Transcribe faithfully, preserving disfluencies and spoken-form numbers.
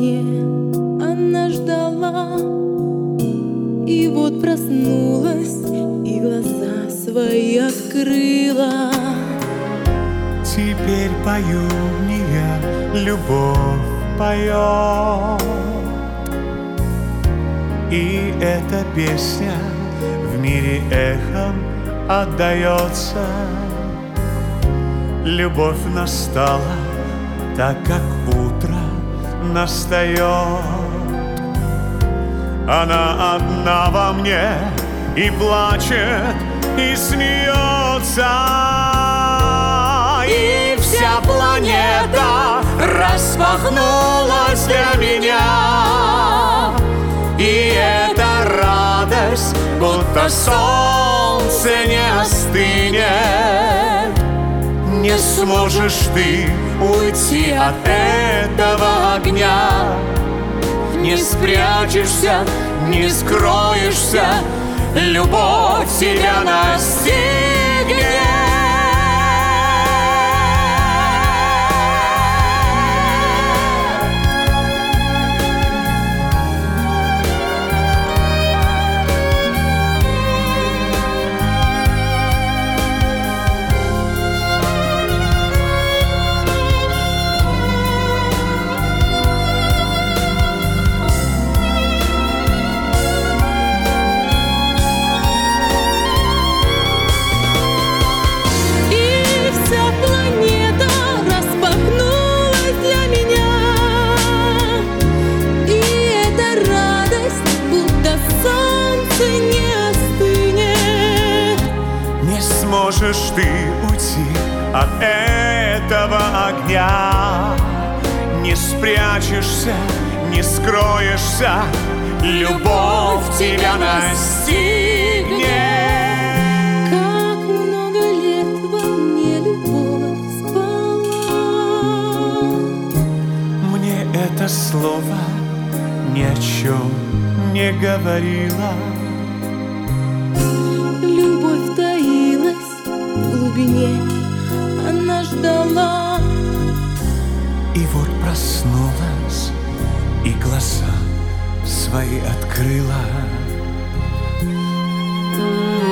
глубине она ждала, и вот проснулась, и глаза свои открыла. Теперь пою не я, любовь поет, и эта песня в мире эхом отдается. Любовь настала, так как утро настает. Она одна во мне и плачет, и смеется, и вся планета распахнулась для меня. И эта радость, будто солнце не остынет. Не сможешь ты уйти от этого огня, не спрячешься, не скроешься, любовь тебя настигнет. Можешь ты уйти от этого огня, не спрячешься, не скроешься, любовь тебя настигнет. Как много лет во мне любовь спала. Мне это слово ни о чем не говорило. Любовь таилась в глубине, она ждала. И вот проснулась, и глаза свои открыла.